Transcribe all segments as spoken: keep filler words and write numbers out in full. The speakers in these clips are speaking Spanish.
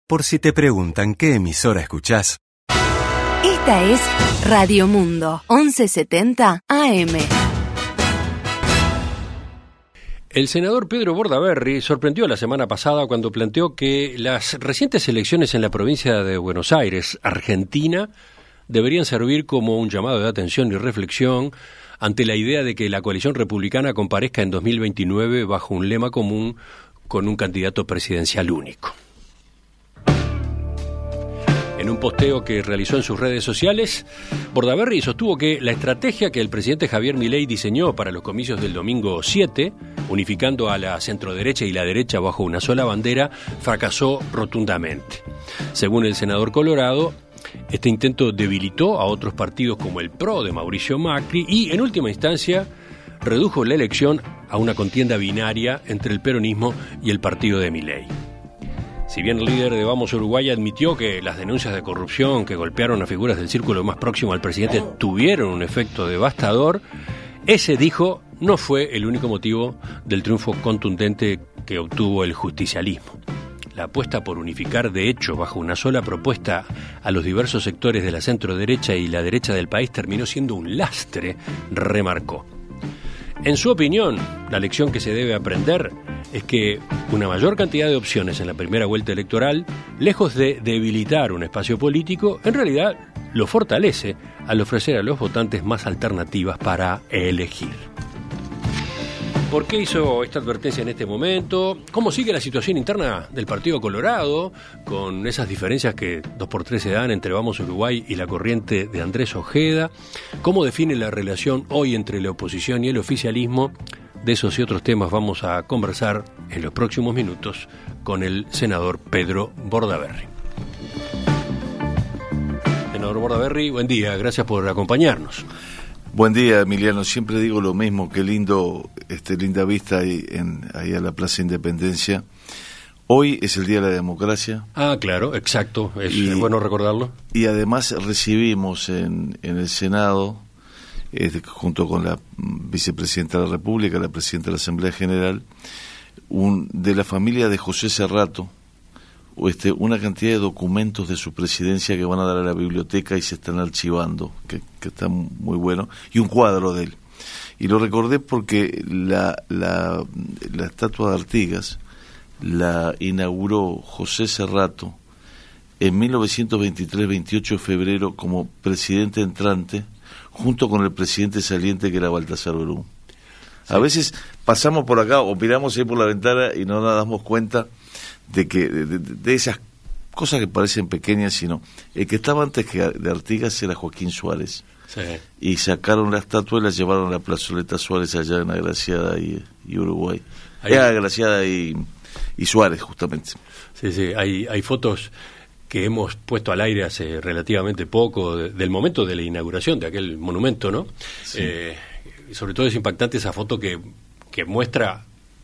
Por si te preguntan qué emisora escuchás. Esta es Radio Mundo, once setenta A M. El senador Pedro Bordaberry sorprendió la semana pasada cuando planteó que las recientes elecciones en la provincia de Buenos Aires, Argentina, deberían servir como un llamado de atención y reflexión ante la idea de que la coalición republicana comparezca en dos mil veintinueve bajo un lema común con un candidato presidencial único. En un posteo que realizó en sus redes sociales, Bordaberry sostuvo que la estrategia que el presidente Javier Milei diseñó para los comicios del domingo siete, unificando a la centroderecha y la derecha bajo una sola bandera, fracasó rotundamente. Según el senador colorado, este intento debilitó a otros partidos como el P R O de Mauricio Macri y, en última instancia, redujo la elección a una contienda binaria entre el peronismo y el partido de Milei. Si bien el líder de Vamos Uruguay admitió que las denuncias de corrupción que golpearon a figuras del círculo más próximo al presidente tuvieron un efecto devastador, ese, dijo, no fue el único motivo del triunfo contundente que obtuvo el justicialismo. La apuesta por unificar de hecho bajo una sola propuesta a los diversos sectores de la centro-derecha y la derecha del país terminó siendo un lastre, remarcó. En su opinión, la lección que se debe aprender es que una mayor cantidad de opciones en la primera vuelta electoral, lejos de debilitar un espacio político, en realidad lo fortalece al ofrecer a los votantes más alternativas para elegir. ¿Por qué hizo esta advertencia en este momento? ¿Cómo sigue la situación interna del Partido Colorado, con esas diferencias que dos por tres se dan entre Vamos Uruguay y la corriente de Andrés Ojeda? ¿Cómo define la relación hoy entre la oposición y el oficialismo? De esos y otros temas vamos a conversar en los próximos minutos con el senador Pedro Bordaberry. Senador Bordaberry, buen día, gracias por acompañarnos. Buen día, Emiliano. Siempre digo lo mismo, qué lindo, este, linda vista ahí, en, ahí a la Plaza Independencia. Hoy es el Día de la Democracia. Ah, claro, exacto, es, y, es bueno recordarlo. Y además recibimos en, en el Senado, eh, junto con la vicepresidenta de la República, la presidenta de la Asamblea General, un, de la familia de José Cerrato, Este, una cantidad de documentos de su presidencia que van a dar a la biblioteca y se están archivando, que, que está muy bueno, y un cuadro de él. Y lo recordé porque la, la, la estatua de Artigas la inauguró José Cerrato en mil novecientos veintitrés, veintiocho de febrero, como presidente entrante, junto con el presidente saliente que era Baltasar Brum. Sí. A veces pasamos por acá o miramos ahí por la ventana y no nos damos cuenta de que de, de esas cosas que parecen pequeñas, sino el que estaba antes que de Artigas era Joaquín Suárez. Sí. Y sacaron la estatua y la llevaron a la plazoleta Suárez allá en Agraciada y, y Uruguay. Ahí... Era Agraciada y, y Suárez, justamente. Sí, sí, hay, hay fotos que hemos puesto al aire hace relativamente poco, de, del momento de la inauguración de aquel monumento, ¿no? Sí. Eh, sobre todo es impactante esa foto que, que muestra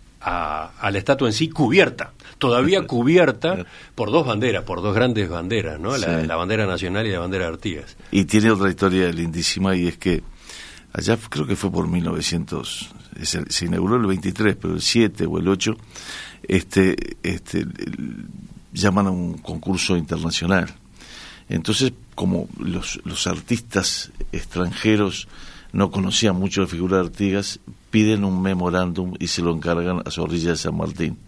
A, a la estatua en sí cubierta, todavía cubierta por dos banderas, por dos grandes banderas, ¿no? La, sí. la bandera nacional y la bandera de Artigas. Y tiene otra historia lindísima, y es que allá creo que fue por mil novecientos, se inauguró el veintitrés, pero el siete o el ocho, este, este, llaman a un concurso internacional. Entonces, como los, los artistas extranjeros no conocían mucho la figura de Artigas, piden un memorándum y se lo encargan a Zorrilla de San Martín.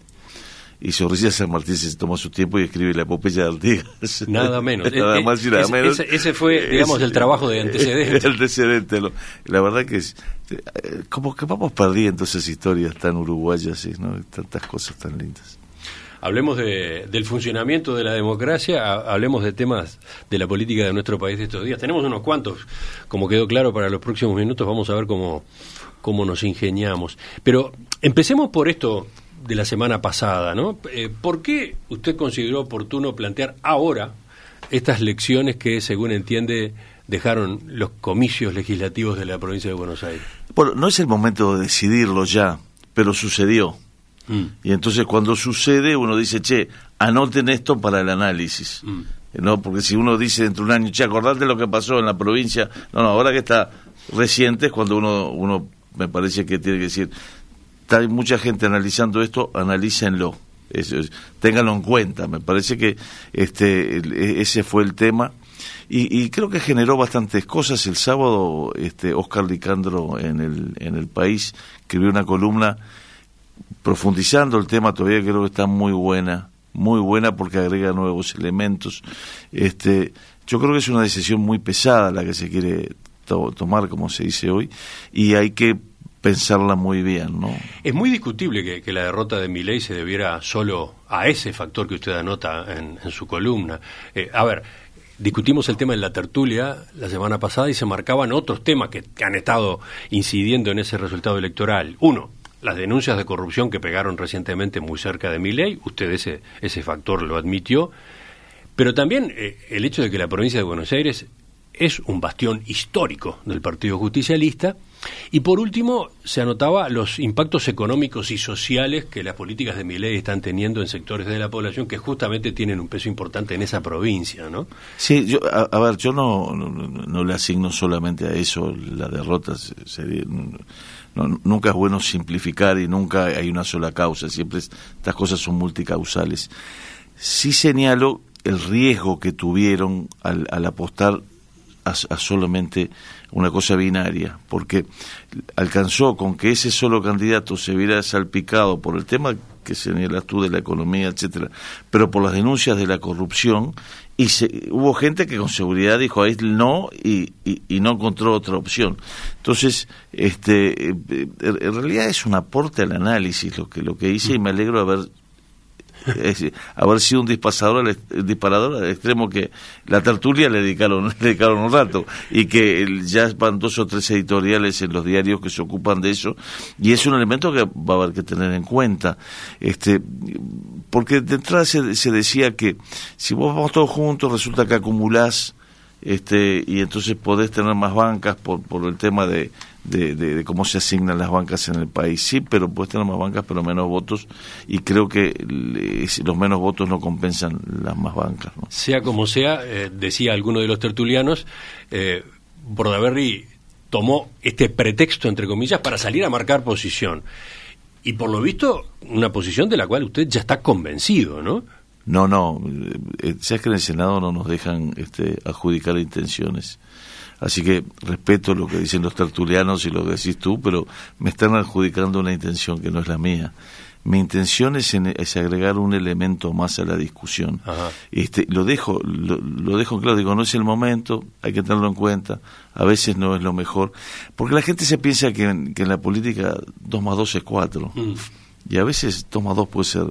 Y Zorrilla de San Martín se toma su tiempo y escribe la epopeya de Artigas. Nada menos. Nada más y nada ese, menos. Ese, ese fue, digamos, ese, el trabajo de antecedente. El antecedente. Lo, la verdad que es, como que vamos perdiendo esas historias tan uruguayas, ¿no? Tantas cosas tan lindas. Hablemos de, del funcionamiento de la democracia, hablemos de temas de la política de nuestro país de estos días. Tenemos unos cuantos, como quedó claro, para los próximos minutos. Vamos a ver cómo, cómo nos ingeniamos. Pero empecemos por esto de la semana pasada, ¿no? Eh, ¿Por qué usted consideró oportuno plantear ahora estas lecciones que, según entiende, dejaron los comicios legislativos de la provincia de Buenos Aires? Bueno, no es el momento de decidirlo ya, pero sucedió. Mm. Y entonces cuando sucede uno dice, che, anoten esto para el análisis. Mm. No, porque si uno dice dentro de un año, che, acordate lo que pasó en la provincia. No, no, ahora que está reciente es cuando uno, uno me parece que tiene que decir, hay mucha gente analizando esto, analícenlo. Eso es, ténganlo en cuenta. Me parece que este ese fue el tema. Y, y creo que generó bastantes cosas. El sábado, este Oscar Licandro en el en el País escribió una columna profundizando el tema. Todavía creo que está muy buena, muy buena porque agrega nuevos elementos. Este, yo creo que es una decisión muy pesada la que se quiere to- tomar, como se dice hoy, y hay que pensarla muy bien, ¿no? Es muy discutible que, que la derrota de Milei se debiera solo a ese factor que usted anota en, en su columna. Eh, a ver, discutimos el tema en la tertulia la semana pasada y se marcaban otros temas que, que han estado incidiendo en ese resultado electoral. Uno, las denuncias de corrupción que pegaron recientemente muy cerca de Milei, usted ese, ese factor lo admitió, pero también eh, el hecho de que la provincia de Buenos Aires es un bastión histórico del Partido Justicialista. Y por último, se anotaba los impactos económicos y sociales que las políticas de Milei están teniendo en sectores de la población que justamente tienen un peso importante en esa provincia, ¿no? Sí, yo, a, a ver, yo no, no, no le asigno solamente a eso la derrota. Sería, no, nunca es bueno simplificar y nunca hay una sola causa, siempre es, estas cosas son multicausales. Sí señalo el riesgo que tuvieron al, al apostar a, a solamente una cosa binaria, porque alcanzó con que ese solo candidato se viera salpicado por el tema que señalas tú de la economía, etcétera, pero por las denuncias de la corrupción, y se, hubo gente que con seguridad dijo ahí no y, y, y no encontró otra opción. Entonces, este, en realidad es un aporte al análisis lo que lo que hice, y me alegro de haber Es decir, haber sido un disparador al, disparador al extremo que la tertulia le dedicaron, le dedicaron un rato, y que el, ya van dos o tres editoriales en los diarios que se ocupan de eso, y es un elemento que va a haber que tener en cuenta, este, porque de entrada se, se decía que si vos vamos todos juntos resulta que acumulás, este, y entonces podés tener más bancas por, por el tema de De, de, de cómo se asignan las bancas en el país. Sí, pero puedes tener más bancas pero menos votos, y creo que les, los menos votos no compensan las más bancas, ¿no? Sea como sea, eh, decía alguno de los tertulianos, eh, Bordaberry tomó este pretexto, entre comillas, para salir a marcar posición, y por lo visto una posición de la cual usted ya está convencido, ¿no? No, no, eh, sabes que en el Senado no nos dejan este, adjudicar intenciones. Así que respeto lo que dicen los tertulianos y lo que decís tú, pero me están adjudicando una intención que no es la mía. Mi intención es, en, es agregar un elemento más a la discusión. Ajá. Este, lo dejo, lo, lo dejo claro, digo, no es el momento, hay que tenerlo en cuenta, a veces no es lo mejor, porque la gente se piensa que en, que en la política dos más dos es cuatro, mm. y a veces dos más dos puede ser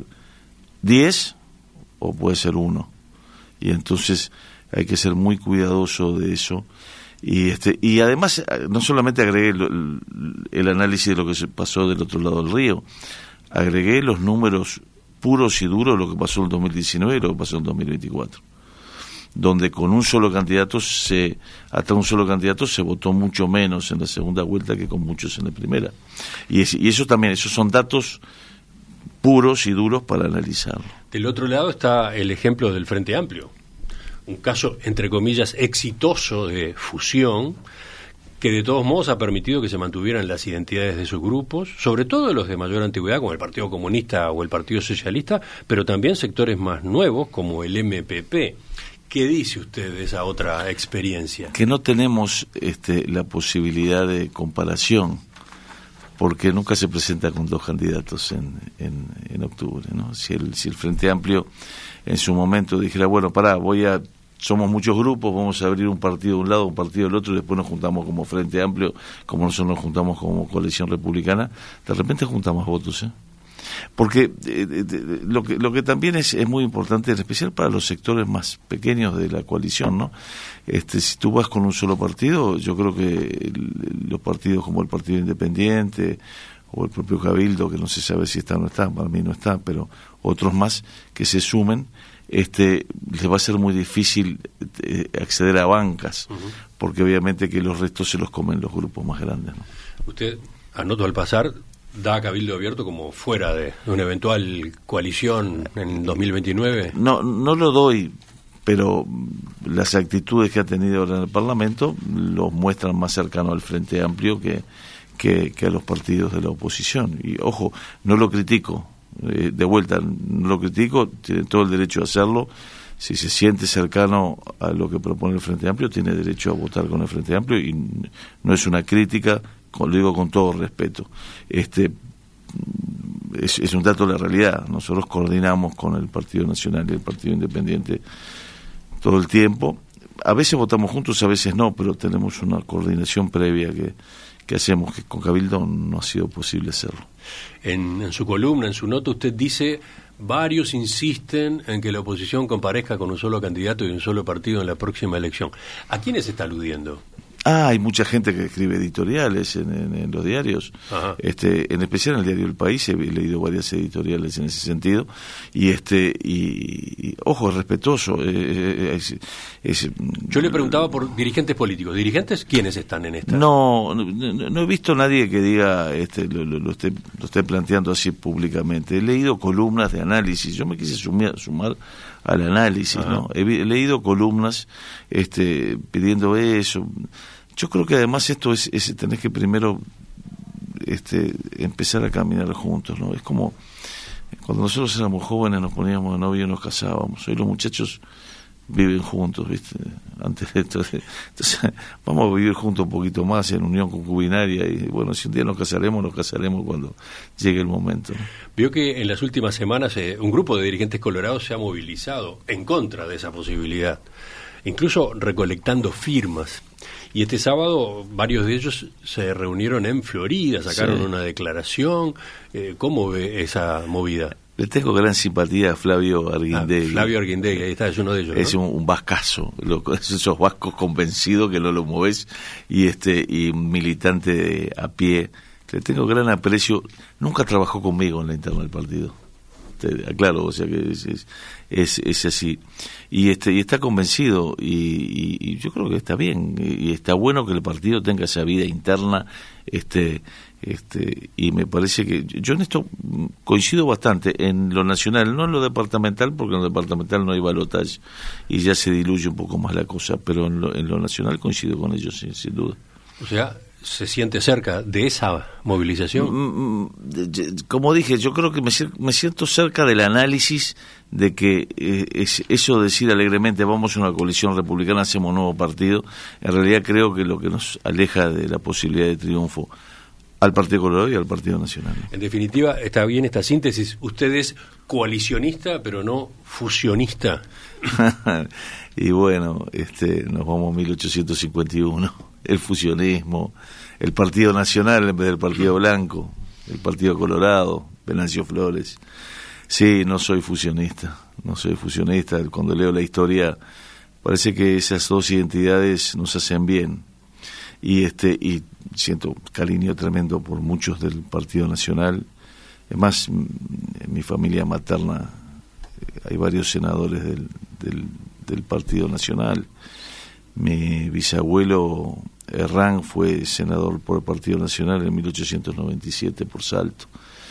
diez o puede ser uno, y entonces hay que ser muy cuidadoso de eso. Y este y además no solamente agregué el, el análisis de lo que se pasó del otro lado del río, agregué los números puros y duros de lo que pasó en el dos mil diecinueve y lo que pasó en el dos mil veinticuatro, donde con un solo candidato se hasta un solo candidato se votó mucho menos en la segunda vuelta que con muchos en la primera, y, es, y eso también, esos son datos puros y duros para analizarlo. Del otro lado está el ejemplo del Frente Amplio, un caso, entre comillas, exitoso de fusión, que de todos modos ha permitido que se mantuvieran las identidades de sus grupos, sobre todo los de mayor antigüedad, como el Partido Comunista o el Partido Socialista, pero también sectores más nuevos, como el M P P. ¿Qué dice usted de esa otra experiencia? Que no tenemos este, la posibilidad de comparación, porque nunca se presenta con dos candidatos en, en, en octubre, ¿no? Si el, si el Frente Amplio en su momento dijera, bueno, pará, voy a... somos muchos grupos, vamos a abrir un partido de un lado, un partido del otro, y después nos juntamos como Frente Amplio, como nosotros nos juntamos como Coalición Republicana, de repente juntamos votos, ¿eh? Porque eh, de, lo que lo que también es, es muy importante, en especial para los sectores más pequeños de la coalición, ¿no? Este, si tú vas con un solo partido, yo creo que el, los partidos como el Partido Independiente o el propio Cabildo, que no se sabe si está o no está, para mí no está, pero otros más que se sumen, este les va a ser muy difícil eh, acceder a bancas, uh-huh. porque obviamente que los restos se los comen los grupos más grandes, ¿no? Usted, anoto al pasar, da a Cabildo Abierto como fuera de una eventual coalición en dos mil veintinueve. No, no lo doy, pero las actitudes que ha tenido ahora en el Parlamento los muestran más cercano al Frente Amplio que, que, que a los partidos de la oposición. Y ojo, no lo critico, Eh, de vuelta, no lo critico, tiene todo el derecho a hacerlo. Si se siente cercano a lo que propone el Frente Amplio, tiene derecho a votar con el Frente Amplio, y no es una crítica, lo digo con todo respeto. Este es, es un dato de la realidad. Nosotros coordinamos con el Partido Nacional y el Partido Independiente todo el tiempo. A veces votamos juntos, a veces no, pero tenemos una coordinación previa que, que hacemos, que con Cabildo no ha sido posible hacerlo. En, en su columna, en su nota, usted dice: varios insisten en que la oposición comparezca con un solo candidato y un solo partido en la próxima elección. ¿A quiénes está aludiendo? Ah, hay mucha gente que escribe editoriales en, en, en los diarios. Ajá. Este, en especial en el diario El País he leído varias editoriales en ese sentido, y este y, y ojo, es respetuoso. Eh, es, es, Yo le preguntaba por dirigentes políticos. ¿Dirigentes quiénes están en esta? No, no, no he visto a nadie que diga este lo, lo, lo, esté, lo esté planteando así públicamente. He leído columnas de análisis. Yo me quise sumar, sumar al análisis, Ajá. ¿no? He, he leído columnas este, pidiendo eso. Yo creo que además esto es, es tenés que primero este, empezar a caminar juntos, ¿no? Es como cuando nosotros éramos jóvenes, nos poníamos de novio y nos casábamos. Hoy los muchachos viven juntos, ¿viste? Antes de esto, entonces vamos a vivir juntos un poquito más en unión concubinaria, y bueno, si un día nos casaremos, nos casaremos cuando llegue el momento, ¿no? Vio que en las últimas semanas eh, un grupo de dirigentes colorados se ha movilizado en contra de esa posibilidad, incluso recolectando firmas. Y este sábado varios de ellos se reunieron en Florida, sacaron sí. una declaración. Eh, ¿Cómo ve esa movida? Le tengo gran simpatía a Flavio Arguindegui. Ah, Flavio Arguindegui, ahí está, es uno de ellos, ¿no? Es un, un vascazo, lo, esos vascos convencidos que no lo movés, y este y militante de, a pie. Le tengo gran aprecio. Nunca trabajó conmigo en la interna del partido. Te aclaro, o sea que es, es, es, es así. Y este y está convencido, y, y, y yo creo que está bien, y está bueno que el partido tenga esa vida interna, este este y me parece que yo en esto coincido bastante en lo nacional, no en lo departamental, porque en lo departamental no hay balotaje y ya se diluye un poco más la cosa, pero en lo, en lo nacional coincido con ellos, sin, sin duda. O sea, ¿se siente cerca de esa movilización? Como dije, yo creo que me, me siento cerca del análisis de que eh, es, eso de decir alegremente vamos a una coalición republicana, hacemos un nuevo partido, en realidad creo que lo que nos aleja de la posibilidad de triunfo al Partido Colorado y al Partido Nacional. En definitiva, está bien esta síntesis. Usted es coalicionista, pero no fusionista. Y bueno, este, nos vamos a mil ochocientos cincuenta y uno. El fusionismo, el Partido Nacional en vez del Partido Blanco, el Partido Colorado, Venancio Flores. Sí, no soy fusionista, no soy fusionista. Cuando leo la historia, parece que esas dos identidades nos hacen bien. Y este y siento cariño tremendo por muchos del Partido Nacional. Además, en mi familia materna hay varios senadores del, del, del Partido Nacional. Mi bisabuelo Herrán fue senador por el Partido Nacional en mil ochocientos noventa y siete por Salto,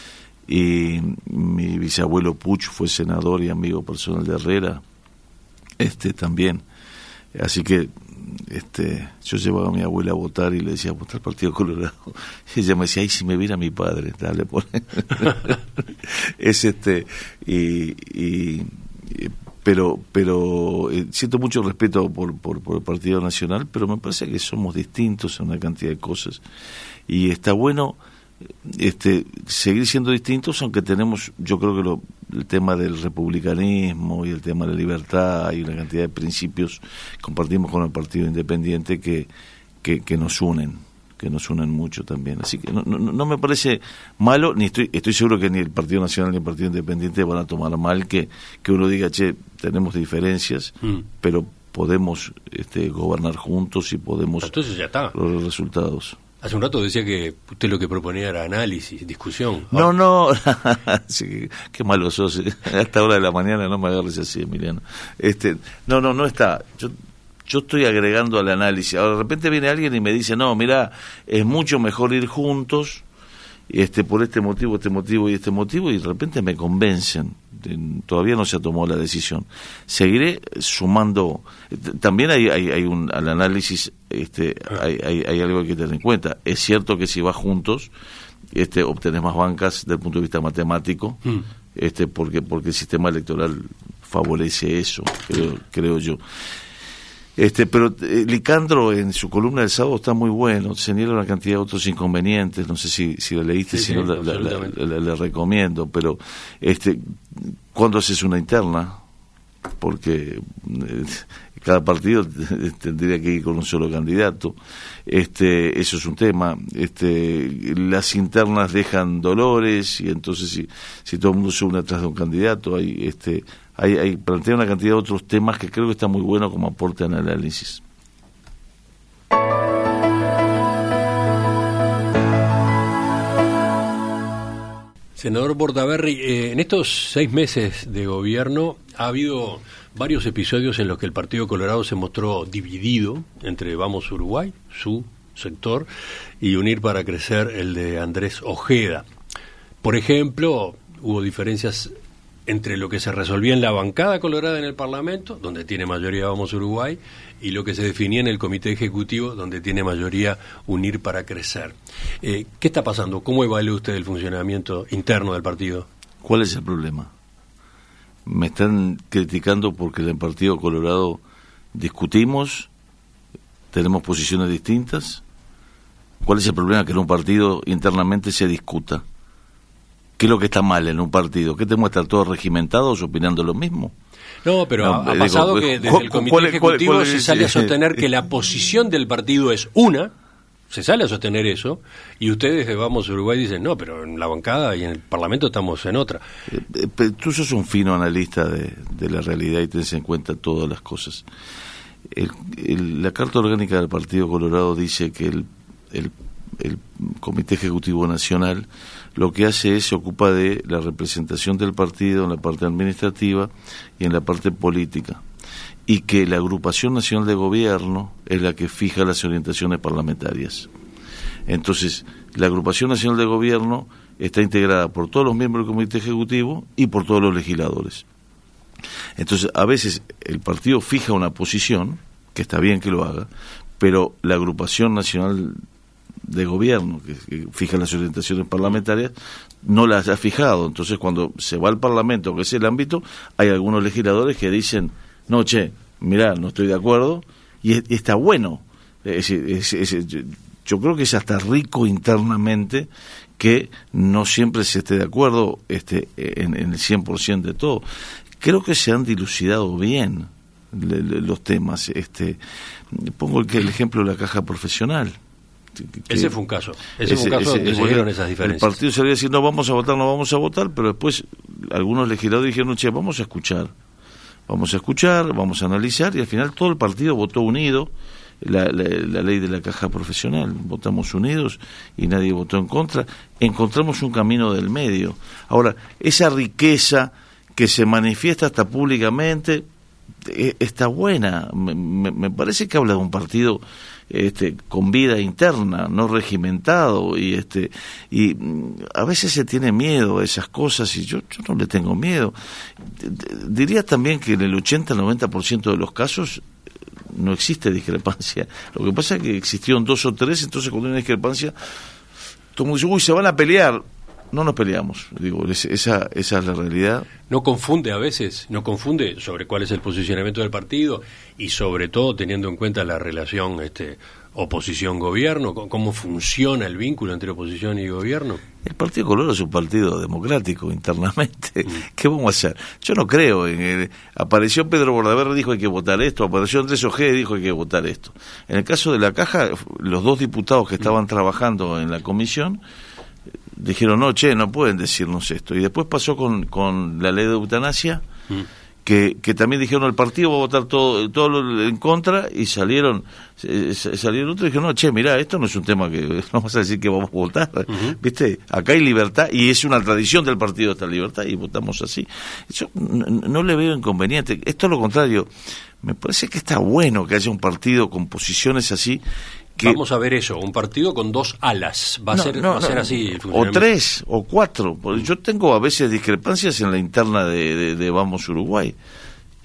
y mi bisabuelo Puch fue senador y amigo personal de Herrera, este también. Así que este yo llevaba a mi abuela a votar y le decía, votar Partido Colorado, y ella me decía, ay, si me viera mi padre, dale, pone. Es este y, y, y pero pero eh, siento mucho respeto por, por por el Partido Nacional, pero me parece que somos distintos en una cantidad de cosas, y está bueno este seguir siendo distintos, aunque tenemos, yo creo que lo, el tema del republicanismo y el tema de la libertad y una cantidad de principios compartimos con el Partido Independiente que que, que nos unen que nos unen mucho también, así que no, no, no me parece malo, ni estoy estoy seguro que ni el Partido Nacional ni el Partido Independiente van a tomar mal que que uno diga, che, tenemos diferencias, mm. pero podemos este, gobernar juntos y podemos entonces ya está lograr resultados. Hace un rato decía que usted lo que proponía era análisis, discusión. No, no, sí, qué malo sos, a esta hora de la mañana no me agarres así, Emiliano. Este, no, no, no está. Yo yo estoy agregando al análisis. Ahora de repente viene alguien y me dice, no, mirá, es mucho mejor ir juntos, este, por este motivo, este motivo y este motivo, y de repente me convencen. Todavía no se ha tomado la decisión. Seguiré sumando. También hay, hay, hay un al análisis, este, hay, hay, hay algo que tener en cuenta. Es cierto que si va juntos, este, obtenés más bancas desde el punto de vista matemático, Mm. este, porque porque el sistema electoral favorece eso, creo, creo yo. Este, pero eh, Licandro en su columna del sábado está muy bueno, señala una cantidad de otros inconvenientes, no sé si, si la leíste, Sí, si sí, no la, la, la, absolutamente. la- la recomiendo, pero este, cuando haces una interna, porque eh, cada partido tendría que ir con un solo candidato, este, eso es un tema, este, las internas dejan dolores y entonces si, si todo el mundo se une atrás de un candidato, hay, este, hay, hay plantea una cantidad de otros temas que creo que está muy bueno como aporte al análisis. Senador Bordaberry, eh, en estos seis meses de gobierno ha habido varios episodios en los que el Partido Colorado se mostró dividido entre Vamos Uruguay, su sector, y Unir para Crecer, el de Andrés Ojeda. Por ejemplo, hubo diferencias entre lo que se resolvía en la bancada colorada en el Parlamento, donde tiene mayoría Vamos Uruguay, y lo que se definía en el Comité Ejecutivo, donde tiene mayoría Unir para Crecer. Eh, ¿Qué está pasando? ¿Cómo evalúa usted el funcionamiento interno del partido? ¿Cuál es el problema? Me están criticando porque en el Partido Colorado discutimos, tenemos posiciones distintas. ¿Cuál es el problema? Que en un partido internamente se discuta. ¿Qué es lo que está mal en un partido? ¿Qué te muestra todos regimentados opinando lo mismo? No, pero No, ha, ha digo, pasado que desde el Comité ¿cuál es- cuál- Ejecutivo cuál es- se sale a sostener que la posición del partido es una, se sale a sostener eso, y ustedes de Vamos Uruguay dicen, no, pero en la bancada y en el Parlamento estamos en otra. Eh, eh, pero tú sos un fino analista de, de la realidad y tenés en cuenta todas las cosas. El- el- la Carta Orgánica del Partido Colorado dice que el, el, el Comité Ejecutivo Nacional lo que hace es se ocupa de la representación del partido en la parte administrativa y en la parte política, y que la Agrupación Nacional de Gobierno es la que fija las orientaciones parlamentarias. Entonces, la Agrupación Nacional de Gobierno está integrada por todos los miembros del Comité Ejecutivo y por todos los legisladores. Entonces, a veces el partido fija una posición, que está bien que lo haga, pero la Agrupación Nacional de Gobierno, que, que fija las orientaciones parlamentarias, no las ha fijado. Entonces, cuando se va al Parlamento, que es el ámbito, hay algunos legisladores que dicen, no, che, mirá, no estoy de acuerdo, y, es, y está bueno. Es, es, es, yo, yo creo que es hasta rico internamente que no siempre se esté de acuerdo este, en, en el cien por ciento de todo. Creo que se han dilucidado bien le, le, los temas. Este, pongo el, el ejemplo de la caja profesional. Que, Ese fue un caso. Ese, ese, fue un caso ese, donde se dieron esas diferencias. El partido salía a decir, no vamos a votar, no vamos a votar, pero después algunos legisladores dijeron, che, vamos a escuchar. Vamos a escuchar, vamos a analizar, y al final todo el partido votó unido la, la, la ley de la caja profesional. Votamos unidos y nadie votó en contra. Encontramos un camino del medio. Ahora, esa riqueza que se manifiesta hasta públicamente eh, está buena. Me, me, me parece que habla de un partido este, con vida interna, no regimentado, y este y a veces se tiene miedo a esas cosas, y yo, yo no le tengo miedo. Diría también que en el ochenta al noventa por ciento de los casos no existe discrepancia. Lo que pasa es que existieron dos o tres, entonces cuando hay una discrepancia, todo el mundo dice, uy, se van a pelear. No nos peleamos, digo, esa, esa es la realidad. No confunde a veces, no confunde sobre cuál es el posicionamiento del partido, y sobre todo teniendo en cuenta la relación este, oposición-gobierno, cómo funciona el vínculo entre oposición y gobierno. El Partido Colorado es un partido democrático internamente. Mm. ¿Qué vamos a hacer? Yo no creo en el... Apareció Pedro Bordaberry, dijo hay que votar esto, apareció Andrés Ojeda y dijo hay que votar esto. En el caso de la caja, los dos diputados que estaban mm. trabajando en la comisión dijeron, no, che, no pueden decirnos esto. Y después pasó con, con la ley de eutanasia, mm. que, que también dijeron, el partido va a votar todo, todo en contra, y salieron eh, salieron otros y dijeron, no, che, mirá, esto no es un tema que no vamos a decir que vamos a votar. Uh-huh. ¿Viste? Acá hay libertad, y es una tradición del partido esta libertad, y votamos así. Yo no, no le veo inconveniente. Esto es lo contrario. Me parece que está bueno que haya un partido con posiciones así. Que... Vamos a ver eso, un partido con dos alas, va a, no, ser, no, va a ser no, así. El o tres, o cuatro. Yo tengo a veces discrepancias en la interna de, de, de Vamos Uruguay.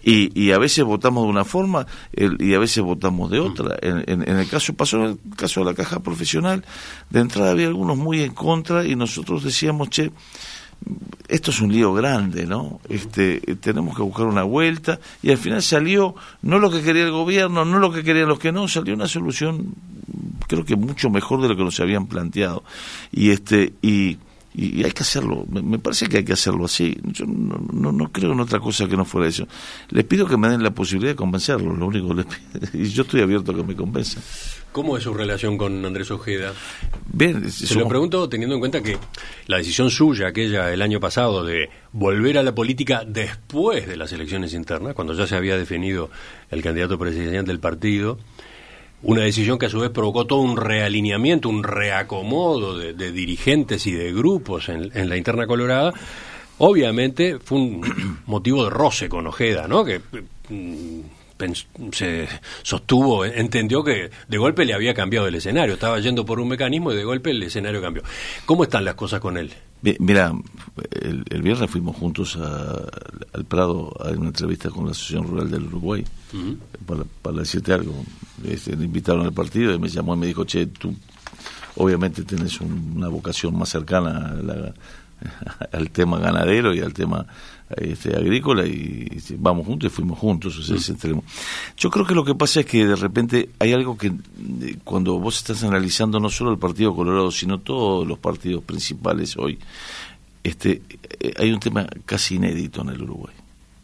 Y, y a veces votamos de una forma el, y a veces votamos de otra. En, en, en el caso, pasó en el caso de la caja profesional, de entrada había algunos muy en contra y nosotros decíamos, che, esto es un lío grande, ¿no? Este, tenemos que buscar una vuelta, y al final salió no lo que quería el gobierno, no lo que querían los que no, salió una solución creo que mucho mejor de lo que nos habían planteado. Y este y Y hay que hacerlo, me parece que hay que hacerlo así. Yo no, no, no creo en otra cosa que no fuera eso. Les pido que me den la posibilidad de convencerlos, lo único que les pido. Y yo estoy abierto a que me convenzan. ¿Cómo es su relación con Andrés Ojeda? Bien, Se somos... lo pregunto teniendo en cuenta que la decisión suya, aquella el año pasado, de volver a la política después de las elecciones internas, cuando ya se había definido el candidato presidencial del partido, una decisión que a su vez provocó todo un realineamiento, un reacomodo de, de dirigentes y de grupos en, en la interna colorada, obviamente fue un motivo de roce con Ojeda, ¿no? Que mm, pens- se sostuvo, entendió que de golpe le había cambiado el escenario, estaba yendo por un mecanismo y de golpe el escenario cambió. ¿Cómo están las cosas con él? Mira, el, el viernes fuimos juntos a, al Prado a una entrevista con la Asociación Rural del Uruguay, uh-huh. para, para decirte algo. Este, le invitaron al partido y me llamó y me dijo, che, tú obviamente tenés un, una vocación más cercana a la, al tema ganadero y al tema este, agrícola, y, y vamos juntos, y fuimos juntos. O sea, ese extremo. Yo creo que lo que pasa es que de repente hay algo que cuando vos estás analizando no solo el Partido Colorado, sino todos los partidos principales hoy, este, hay un tema casi inédito en el Uruguay,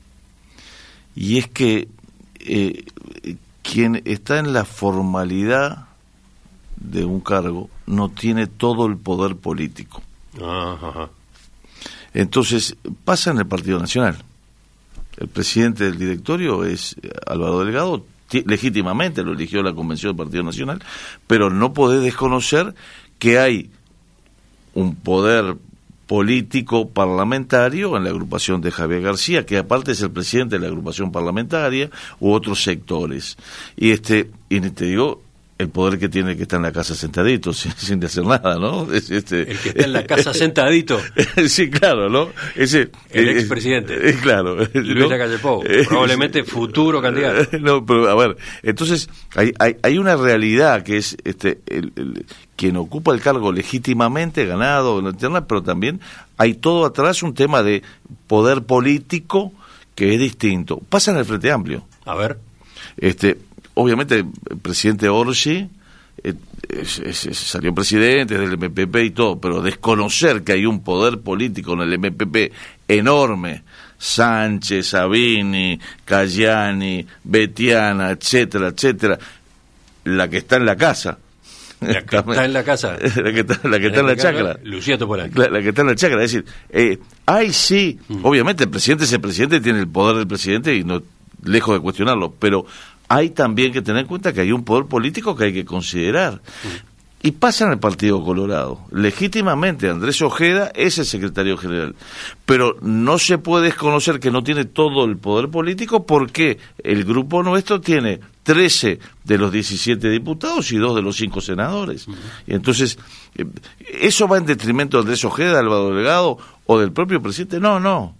y es que eh, quien está en la formalidad de un cargo no tiene todo el poder político. Ajá. Entonces, pasa en el Partido Nacional. El presidente del directorio es Álvaro Delgado, t- legítimamente lo eligió la Convención del Partido Nacional, pero no podés desconocer que hay un poder político parlamentario en la agrupación de Javier García, que aparte es el presidente de la agrupación parlamentaria, u otros sectores. Y este, y te digo, el poder que tiene el que está en la casa sentadito, sin, sin hacer nada, ¿no? Es, este, el que está en la casa sentadito. Sí, claro, ¿no? Ese, el expresidente. Eh, claro. Luis ¿no? Lacalle Pou, probablemente futuro candidato. No, pero a ver, entonces hay, hay, hay una realidad que es este el, el, quien ocupa el cargo legítimamente ganado en la interna, pero también hay todo atrás un tema de poder político que es distinto. Pasa en el Frente Amplio. A ver. Este, obviamente el presidente Orsi eh, es, es, es, salió presidente del M P P y todo, pero desconocer que hay un poder político en el M P P enorme, Sánchez, Sabini, Cayani, Betiana, etcétera, etcétera, la que está en la casa. La que está en la casa. La que está, la que está en la chacra. Lucía Topolán. La, la que está en la chacra. Es decir, eh, hay sí, mm. obviamente el presidente es el presidente, tiene el poder del presidente y no lejos de cuestionarlo, pero hay también que tener en cuenta que hay un poder político que hay que considerar. Mm. Y pasa en el Partido Colorado. Legítimamente Andrés Ojeda es el secretario general, pero no se puede desconocer que no tiene todo el poder político, porque el grupo nuestro tiene trece de los diecisiete diputados y dos de los cinco senadores. Uh-huh. Y entonces, ¿eso va en detrimento de Andrés Ojeda, de Álvaro Delgado o del propio presidente? No, no.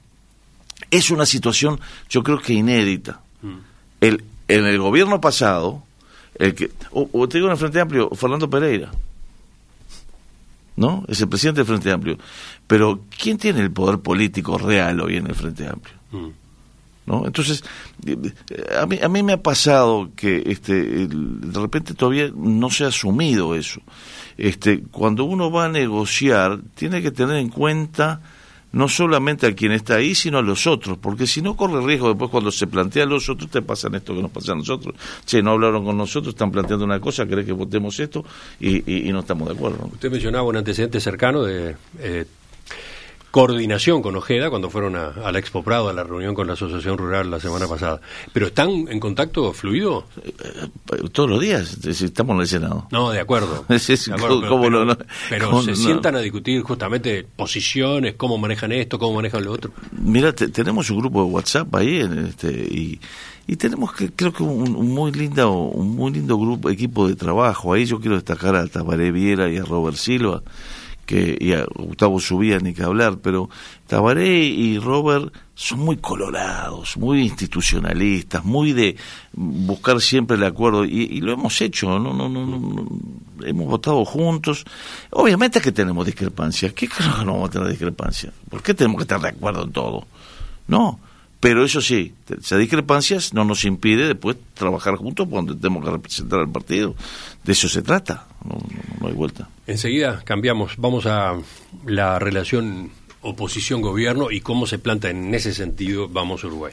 Es una situación, yo creo que inédita. Uh-huh. El, en el gobierno pasado, el que, o, o te digo en el Frente Amplio, Fernando Pereira, ¿no? Es el presidente del Frente Amplio. Pero ¿quién tiene el poder político real hoy en el Frente Amplio? Mm. ¿No? Entonces, a mí, a mí me ha pasado que este, el, de repente todavía no se ha asumido eso. Este, cuando uno va a negociar, tiene que tener en cuenta no solamente a quien está ahí, sino a los otros, porque si no corre riesgo después cuando se plantea a los otros, te pasan esto que nos pasa a nosotros. Che, no hablaron con nosotros, están planteando una cosa, querés que votemos esto y, y, y no estamos de acuerdo. Usted mencionaba un antecedente cercano de eh, coordinación con Ojeda cuando fueron a, a la Expo Prado, a la reunión con la Asociación Rural la semana pasada. ¿Pero están en contacto fluido? Eh, todos los días, estamos en el Senado. No, de acuerdo. Es, es, de acuerdo ¿cómo, pero, no, no, pero cómo se no? sientan a discutir justamente posiciones, cómo manejan esto, cómo manejan lo otro. Mira, te, tenemos un grupo de WhatsApp ahí en este y y tenemos que creo que un, un muy lindo un muy lindo grupo equipo de trabajo. Ahí yo quiero destacar a Tabaré Viera y a Robert Silva, que y a Gustavo Subía ni que hablar, pero Tabaré y Robert son muy colorados, muy institucionalistas, muy de buscar siempre el acuerdo, y, y lo hemos hecho, no, no, no, no, no, hemos votado juntos. Obviamente que tenemos discrepancias. ¿Qué creo que no vamos a tener discrepancias? ¿Por qué tenemos que estar de acuerdo en todo? No, pero eso sí, esas discrepancias no nos impide después trabajar juntos cuando tenemos que representar al partido. De eso se trata, no, no, no hay vuelta. Enseguida cambiamos, vamos a la relación oposición-gobierno y cómo se planta en ese sentido. Vamos a Uruguay.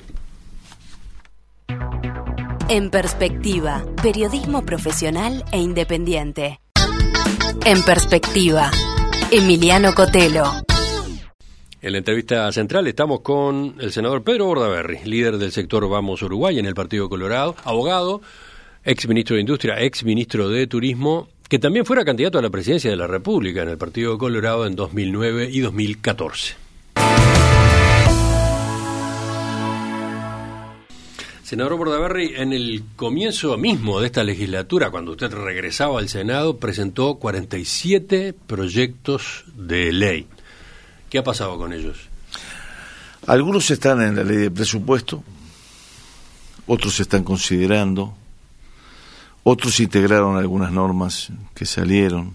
En Perspectiva, periodismo profesional e independiente. En Perspectiva, Emiliano Cotelo. En la entrevista central estamos con el senador Pedro Bordaberry, líder del sector Vamos Uruguay en el Partido Colorado, abogado, ex ministro de Industria, ex ministro de Turismo, que también fuera candidato a la presidencia de la República en el Partido Colorado en dos mil nueve y dos mil catorce. Senador Bordaberry, en el comienzo mismo de esta legislatura, cuando usted regresaba al Senado, presentó cuarenta y siete proyectos de ley. ¿Qué ha pasado con ellos? Algunos están en la ley de presupuesto, otros se están considerando, otros integraron algunas normas que salieron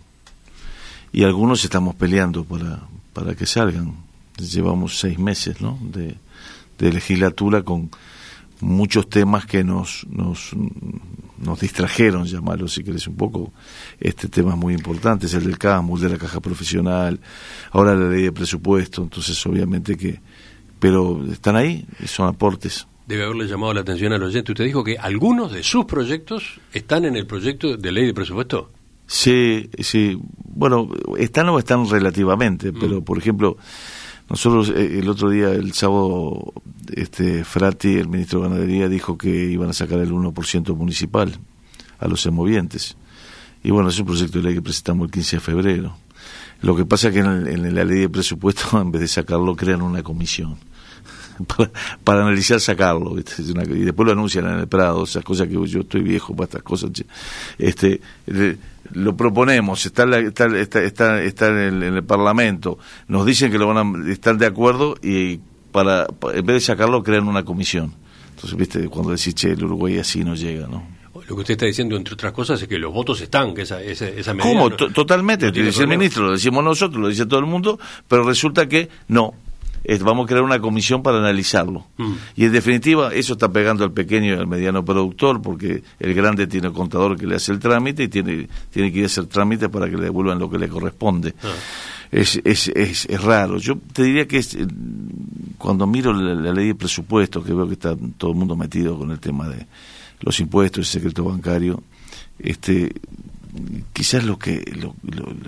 y algunos estamos peleando para, para que salgan. Llevamos seis meses, ¿no?, de, de legislatura con muchos temas que nos nos nos distrajeron, llamarlo si querés un poco. Este tema es muy importante, es el del CAMU, el de la caja profesional, ahora la ley de presupuesto, entonces obviamente que, pero están ahí, son aportes. Debe haberle llamado la atención al oyente. Usted dijo que algunos de sus proyectos están en el proyecto de ley de presupuesto. Sí, sí, bueno, están o están relativamente, pero mm. por ejemplo, nosotros eh, el otro día, el sábado, este Frati, el ministro de Ganadería, dijo que iban a sacar el uno por ciento municipal a los semovientes. Y bueno, es un proyecto de ley que presentamos el quince de febrero. Lo que pasa es que en, el, en la ley de presupuesto, en vez de sacarlo, crean una comisión para, para analizar sacarlo, ¿viste? Una, y después lo anuncian en el Prado, esas cosas que yo estoy viejo para estas cosas. Este de, lo proponemos, está, la, está, está, está, está en, el, en el Parlamento, nos dicen que lo van a estar de acuerdo y para, para en vez de sacarlo crean una comisión. Entonces, viste, cuando decís, che, el Uruguay así no llega, ¿no? Lo que usted está diciendo, entre otras cosas, es que los votos están, que esa, esa, esa medida... ¿Cómo? No, Totalmente, no lo dice el ministro, lo decimos nosotros, lo dice todo el mundo, pero resulta que no. Vamos a crear una comisión para analizarlo. Mm. Y en definitiva, eso está pegando al pequeño y al mediano productor, porque el grande tiene el contador que le hace el trámite y tiene, tiene que ir a hacer trámite para que le devuelvan lo que le corresponde. Ah. Es, es, es, es raro. Yo te diría que es, cuando miro la, la ley de presupuesto, que veo que está todo el mundo metido con el tema de los impuestos, el secreto bancario, este, quizás lo que... Lo, lo, lo,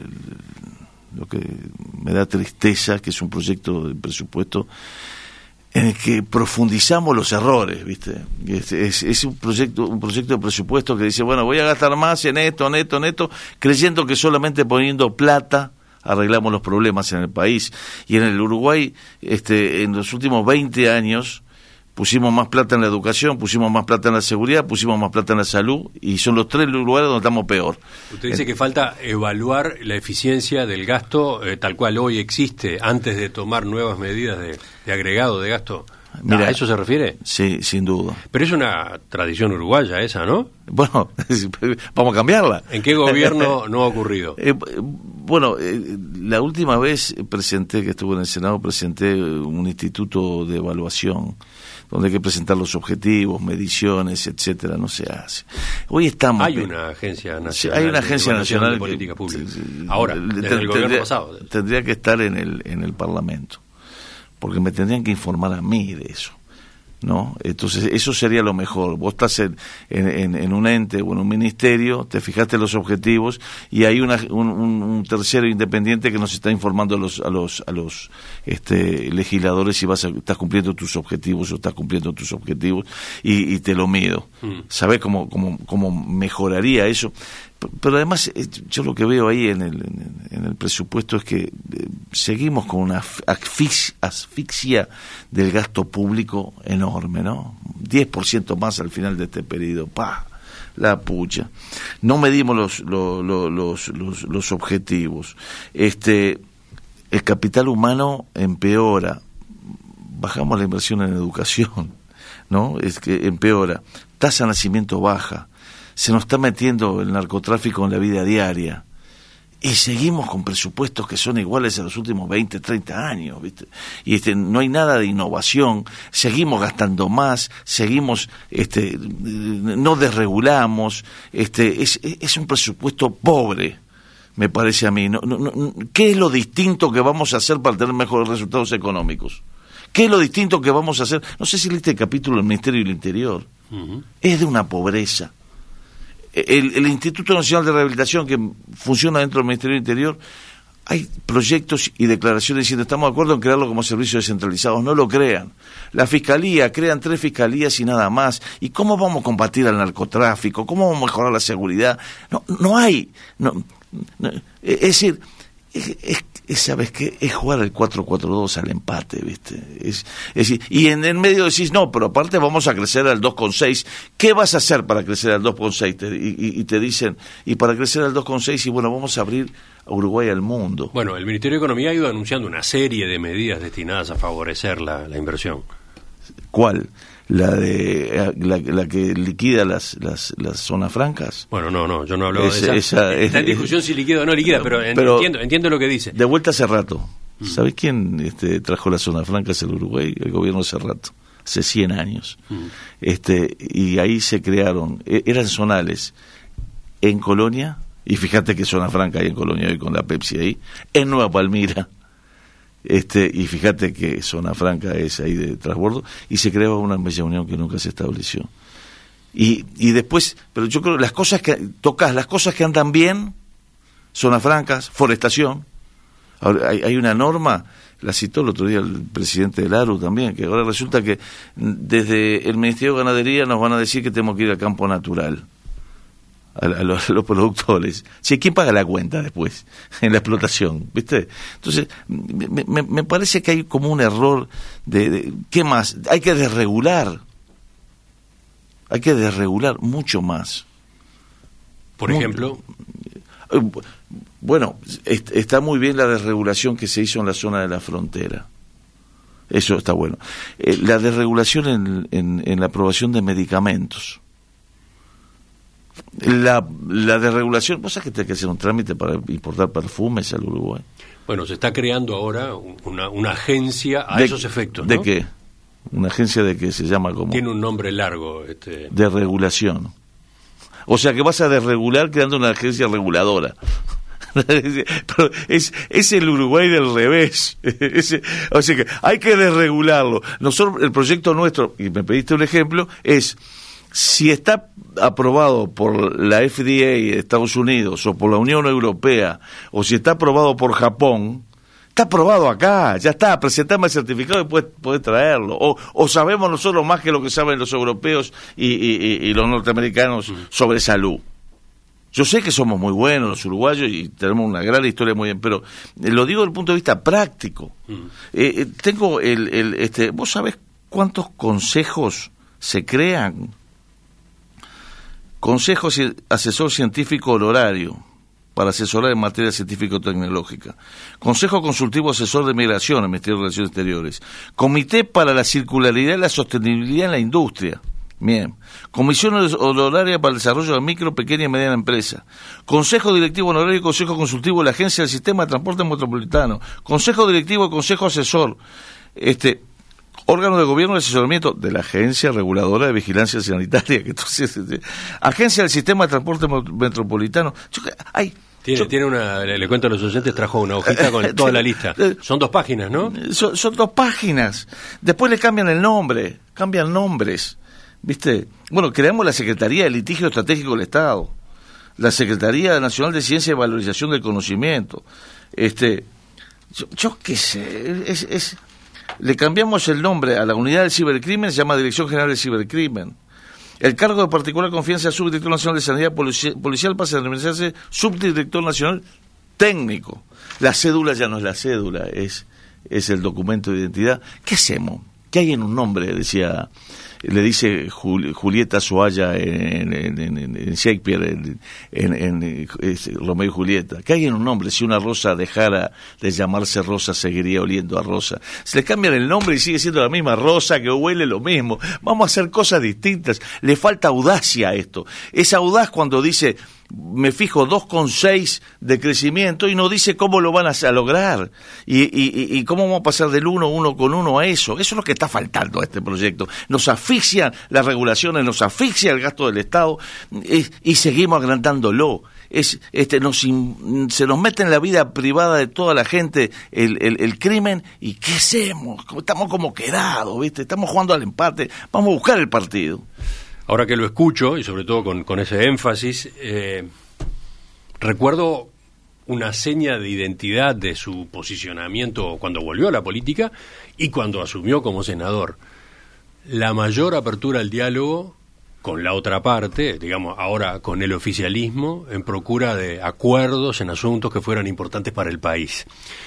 lo que me da tristeza, que es un proyecto de presupuesto en el que profundizamos los errores, ¿viste? Es, es, es un proyecto un proyecto de presupuesto que dice, bueno, voy a gastar más en esto, en esto, en esto, creyendo que solamente poniendo plata arreglamos los problemas en el país. Y en el Uruguay, este, en los últimos veinte años, pusimos más plata en la educación, pusimos más plata en la seguridad, pusimos más plata en la salud, y son los tres lugares donde estamos peor. Usted dice eh, que falta evaluar la eficiencia del gasto eh, tal cual hoy existe, antes de tomar nuevas medidas de, de agregado de gasto. Mira, ¿a eso se refiere? Sí, sin duda. Pero es una tradición uruguaya esa, ¿no? Bueno, vamos a cambiarla. ¿En qué gobierno no ha ocurrido? Eh, bueno, eh, la última vez presenté, que estuve en el Senado, presenté un instituto de evaluación donde hay que presentar los objetivos, mediciones, etcétera, no se hace. Hoy estamos... Hay una agencia nacional. Hay una agencia nacional de política pública. Ahora, desde el gobierno pasado. Tendría que estar en el en el Parlamento, porque me tendrían que informar a mí de eso, ¿no? Entonces, eso sería lo mejor. Vos estás en, en, en un ente o en un ministerio, te fijaste los objetivos y hay una, un, un tercero independiente que nos está informando a los a los a los este, legisladores si vas a, estás cumpliendo tus objetivos o estás cumpliendo tus objetivos y, y te lo mido. Mm. ¿Sabés cómo, cómo, cómo mejoraría eso? Pero además, yo lo que veo ahí en el, en el presupuesto es que eh, seguimos con una asfixia, asfixia del gasto público enorme, ¿no? diez por ciento más al final de este periodo. ¡Pah! la pucha. No medimos los, los, los, los, los objetivos. Este, el capital humano empeora. Bajamos la inversión en educación, ¿no? Es que empeora. Tasa de nacimiento baja. Se nos está metiendo el narcotráfico en la vida diaria. Y seguimos con presupuestos que son iguales a los últimos veinte, treinta años, ¿viste? Y este, no hay nada de innovación, seguimos gastando más, seguimos, este, no desregulamos, este, es, es un presupuesto pobre, me parece a mí. No, no, no, ¿qué es lo distinto que vamos a hacer para tener mejores resultados económicos? ¿Qué es lo distinto que vamos a hacer? No sé si leíste el capítulo del Ministerio del Interior. Uh-huh. Es de una pobreza. El, el Instituto Nacional de Rehabilitación, que funciona dentro del Ministerio del Interior, hay proyectos y declaraciones diciendo estamos de acuerdo en crearlo como servicios descentralizados. No lo crean. La Fiscalía, crean tres fiscalías y nada más. ¿Y cómo vamos a combatir al narcotráfico? ¿Cómo vamos a mejorar la seguridad? No, no hay. No, no, es decir, es, es, es, ¿sabes qué? Es jugar el cuatro cuatro dos al empate, ¿viste? Es, es decir, y en el medio decís, no, pero aparte vamos a crecer al dos coma seis. ¿Qué vas a hacer para crecer al dos coma seis? Te, y, y, y te dicen, y para crecer al dos coma seis, y bueno, vamos a abrir a Uruguay al mundo. Bueno, el Ministerio de Economía ha ido anunciando una serie de medidas destinadas a favorecer la, la inversión. ¿Cuál? La de la, la que liquida las, las las zonas francas. Bueno, no, no, yo no hablaba es, de esa. esa Está en discusión es, si liquida o no liquida, pero, pero entiendo, entiendo lo que dice. De vuelta hace rato. Mm. ¿Sabés quién este, trajo las zonas francas al Uruguay? El gobierno hace rato, hace cien años. Mm. Este, y ahí se crearon, eran zonales en Colonia, y fíjate que zona franca hay en Colonia hoy con la Pepsi ahí, en Nueva Palmira. Este, y fíjate que zona franca es ahí de transbordo, y se creaba una bella unión que nunca se estableció. Y, y después, pero yo creo que las cosas que tocas, las cosas que andan bien, zonas francas, forestación. Ahora, hay, hay una norma, la citó el otro día el presidente del A R U también, que ahora resulta que desde el Ministerio de Ganadería nos van a decir que tenemos que ir al campo natural. A, a, los, a los productores. Sí, ¿quién paga la cuenta después en la explotación? ¿Viste? Entonces, me, me, me parece que hay como un error de, de... ¿Qué más? Hay que desregular. Hay que desregular mucho más. Por muy, ejemplo... Bueno, est, está muy bien la desregulación que se hizo en la zona de la frontera. Eso está bueno. Eh, la desregulación en, en, en la aprobación de medicamentos. La, la desregulación, ¿vos sabés que tenés que hacer un trámite para importar perfumes al Uruguay? Bueno, se está creando ahora una, una agencia a de, esos efectos, ¿no? ¿De qué? Una agencia de que se llama como... Tiene un nombre largo. Este... De regulación. O sea que vas a desregular creando una agencia reguladora. Pero es, es el Uruguay del revés. es, o sea que hay que desregularlo. Nosotros, el proyecto nuestro, y me pediste un ejemplo, es... Si está aprobado por la F D A de Estados Unidos o por la Unión Europea o si está aprobado por Japón, está aprobado acá, ya está, presentame el certificado y puedes, puedes traerlo. O, o sabemos nosotros más que lo que saben los europeos y, y, y los norteamericanos sobre salud. Yo sé que somos muy buenos los uruguayos y tenemos una gran historia muy bien, pero lo digo desde el punto de vista práctico. Mm. Eh, tengo el, el, este, ¿vos sabés cuántos consejos se crean? Consejo Asesor Científico Honorario para asesorar en materia científico-tecnológica. Consejo Consultivo Asesor de Migración en el Ministerio de Relaciones Exteriores. Comité para la Circularidad y la Sostenibilidad en la Industria. Bien. Comisión Honoraria para el Desarrollo de Micro, Pequeña y Mediana Empresa. Consejo Directivo Honorario y Consejo Consultivo de la Agencia del Sistema de Transporte Metropolitano. Consejo Directivo y Consejo Asesor. Este... Órgano de Gobierno de Asesoramiento de la Agencia Reguladora de Vigilancia Sanitaria, que entonces, este, Agencia del Sistema de Transporte Metropolitano. Yo, ay, tiene, yo, tiene una, le, le cuento a los oyentes, trajo una hojita con toda la lista. Son dos páginas, ¿no? Son, son dos páginas. Después le cambian el nombre, cambian nombres, ¿viste? Bueno, creamos la Secretaría de Litigio Estratégico del Estado, la Secretaría Nacional de Ciencia y Valorización del Conocimiento. Este, yo, yo qué sé, es... es le cambiamos el nombre a la unidad del cibercrimen, se llama Dirección General del Cibercrimen. El cargo de particular confianza del Subdirector Nacional de Sanidad Policial, policial pasa a denominarse Subdirector Nacional Técnico. La cédula ya no es la cédula, es, es el documento de identidad. ¿Qué hacemos? ¿qué hay en un nombre? Decía, le dice Jul, Julieta Zoalla en, en, en, en Shakespeare, en, en, en es, Romeo y Julieta. ¿Qué hay en un nombre? Si una rosa dejara de llamarse rosa, seguiría oliendo a rosa. Se le cambian el nombre y sigue siendo la misma rosa, que huele lo mismo. Vamos a hacer cosas distintas. Le falta audacia a esto. Es audaz cuando dice, me fijo dos coma seis de crecimiento, y no dice cómo lo van a lograr y, y, y cómo vamos a pasar del uno, uno con uno a eso. Eso es lo que está faltando a este proyecto. Nos asfixian las regulaciones, nos asfixia el gasto del Estado, eh, y seguimos agrandándolo. Es, este, nos in, se nos mete en la vida privada de toda la gente el, el, el crimen, y ¿qué hacemos? Estamos como quedados, ¿viste? Estamos jugando al empate, vamos a buscar el partido. Ahora que lo escucho, y sobre todo con, con ese énfasis, eh, recuerdo una seña de identidad de su posicionamiento cuando volvió a la política y cuando asumió como senador. La mayor apertura al diálogo con la otra parte, digamos, ahora con el oficialismo, en procura de acuerdos en asuntos que fueran importantes para el país.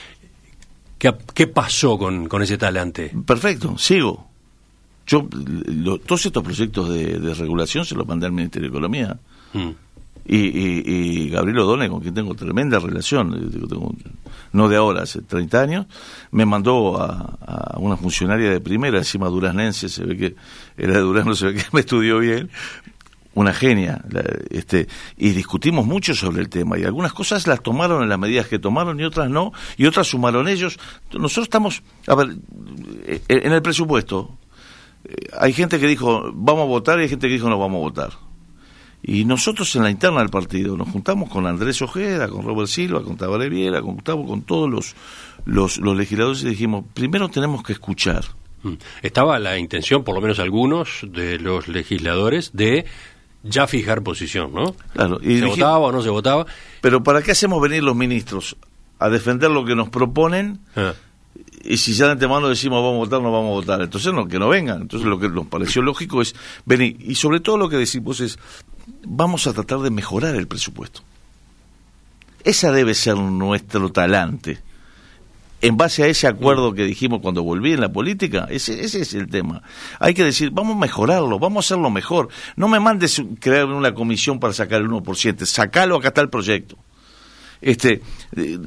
¿Qué, qué pasó con, con ese talante? Perfecto, sigo. Yo, lo, todos estos proyectos de, de regulación se los mandé al Ministerio de Economía. Mm. Y, y, y Gabriel O'Donnell, con quien tengo tremenda relación, tengo, no de ahora, hace treinta años, me mandó a, a una funcionaria de primera, encima duraznense, se ve que era de Durazno, se ve que me estudió bien, una genia, la, este, y discutimos mucho sobre el tema, y algunas cosas las tomaron en las medidas que tomaron y otras no, y otras sumaron ellos. Nosotros estamos, a ver, en el presupuesto, hay gente que dijo vamos a votar y hay gente que dijo no vamos a votar. Y nosotros en la interna del partido nos juntamos con Andrés Ojeda, con Robert Silva, con Tabaré Viera, con Gustavo, con todos los, los, los legisladores, y dijimos, primero tenemos que escuchar. Estaba la intención, por lo menos algunos de los legisladores, de ya fijar posición, ¿no? Claro. Y ¿Se dijimos, votaba o no se votaba? Pero ¿para qué hacemos venir los ministros? A defender lo que nos proponen. Ah. Y si ya de antemano decimos vamos a votar, no vamos a votar. Entonces no, que no vengan. Entonces lo que nos pareció lógico es venir. Y sobre todo lo que decimos es, vamos a tratar de mejorar el presupuesto. Esa debe ser nuestro talante. En base a ese acuerdo que dijimos cuando volví en la política, ese, ese es el tema. Hay que decir, vamos a mejorarlo, vamos a hacerlo mejor. No me mandes crear una comisión para sacar el uno por ciento. Sacalo, acá está el proyecto. Este... Eh,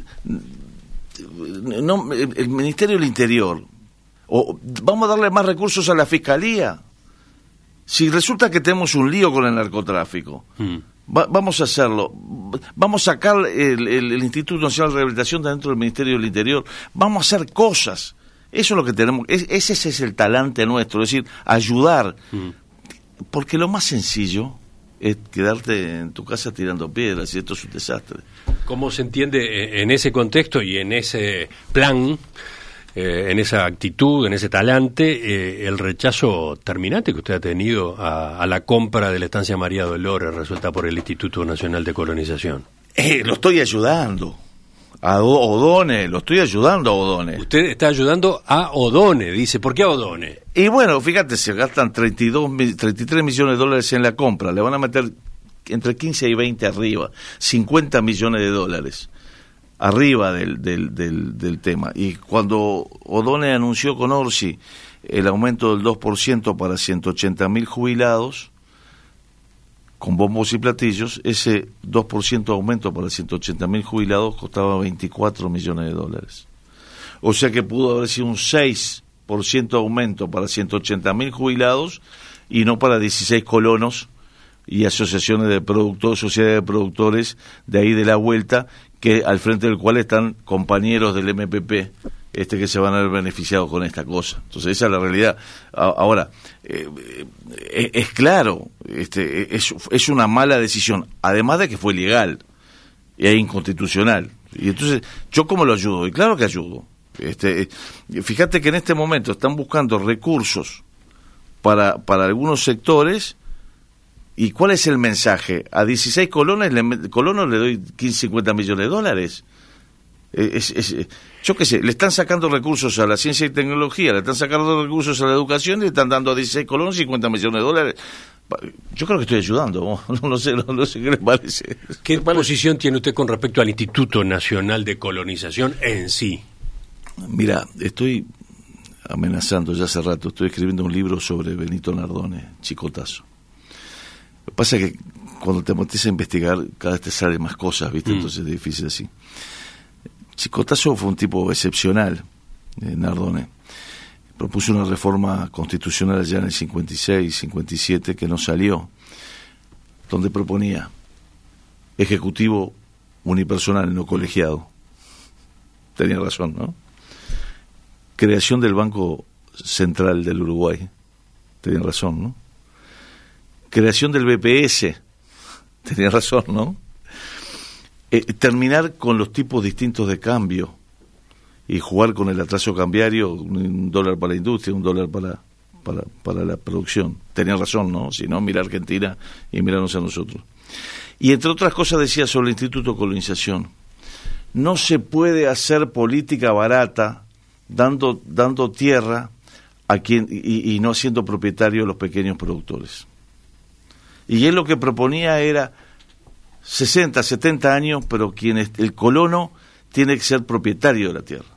No, el Ministerio del Interior, o vamos a darle más recursos a la Fiscalía. Si resulta que tenemos un lío con el narcotráfico, mm. va, vamos a hacerlo. Vamos a sacar el, el, el Instituto Nacional de Rehabilitación de dentro del Ministerio del Interior. Vamos a hacer cosas. Eso es lo que tenemos. Es, ese es el talante nuestro, es decir, ayudar. Mm. Porque lo más sencillo es quedarte en tu casa tirando piedras, y esto es un desastre. ¿Cómo se entiende en ese contexto y en ese plan, eh, en esa actitud, en ese talante, eh, el rechazo terminante que usted ha tenido a, a la compra de la estancia María Dolores resuelta por el Instituto Nacional de Colonización? Eh, lo estoy ayudando. A O'Donnell, lo estoy ayudando a O'Donnell. Usted está ayudando a O'Donnell, dice, ¿por qué a O'Donnell? Y bueno, fíjate, se gastan treinta y dos, treinta y tres millones de dólares en la compra, le van a meter entre quince y veinte arriba, cincuenta millones de dólares arriba del, del, del, del tema. Y cuando O'Donnell anunció con Orsi el aumento del dos por ciento para ciento ochenta mil jubilados, con bombos y platillos, ese dos por ciento de aumento para ciento ochenta mil jubilados costaba veinticuatro millones de dólares. O sea que pudo haber sido un seis por ciento de aumento para ciento ochenta mil jubilados y no para dieciséis colonos y asociaciones de productores, sociedades de productores de ahí de la vuelta, que al frente del cual están compañeros del M P P, este que se van a ver beneficiados con esta cosa. Entonces esa es la realidad. Ahora, eh, eh, es claro, este, es, es una mala decisión, además de que fue ilegal e inconstitucional. Y entonces, ¿yo cómo lo ayudo? Y claro que ayudo. Este, fíjate que en este momento están buscando recursos para, para algunos sectores. ¿Y cuál es el mensaje? A dieciséis colonos le, colonos le doy quince, cincuenta millones de dólares. Es, es, yo qué sé, le están sacando recursos a la ciencia y tecnología, le están sacando recursos a la educación y le están dando a dieciséis colonos cincuenta millones de dólares. Yo creo que estoy ayudando, no, no sé, no, no sé qué les parece. ¿Qué posición tiene usted con respecto al Instituto Nacional de Colonización en sí? Mira, estoy amenazando ya hace rato, estoy escribiendo un libro sobre Benito Nardone, Chicotazo. Lo que pasa es que cuando te metes a investigar, cada vez te salen más cosas, ¿viste? Mm. Entonces es difícil así. Chicotazo fue un tipo excepcional, eh, Nardone. Propuso una reforma constitucional allá en el cincuenta y seis, cincuenta y siete, que no salió, donde proponía ejecutivo unipersonal, no colegiado. Tenía razón, ¿no? Creación del Banco Central del Uruguay. Tenía razón, ¿no? Creación del B P S. Tenía razón, ¿no? Eh, terminar con los tipos distintos de cambio y jugar con el atraso cambiario, un dólar para la industria, un dólar para, para, para la producción. Tenía razón, ¿no? Si no, mira Argentina y mirarnos a nosotros. Y entre otras cosas decía sobre el Instituto de Colonización. No se puede hacer política barata dando, dando tierra a quien y, y no siendo propietario de los pequeños productores. Y él lo que proponía era sesenta, setenta años, pero quien es, el colono tiene que ser propietario de la tierra.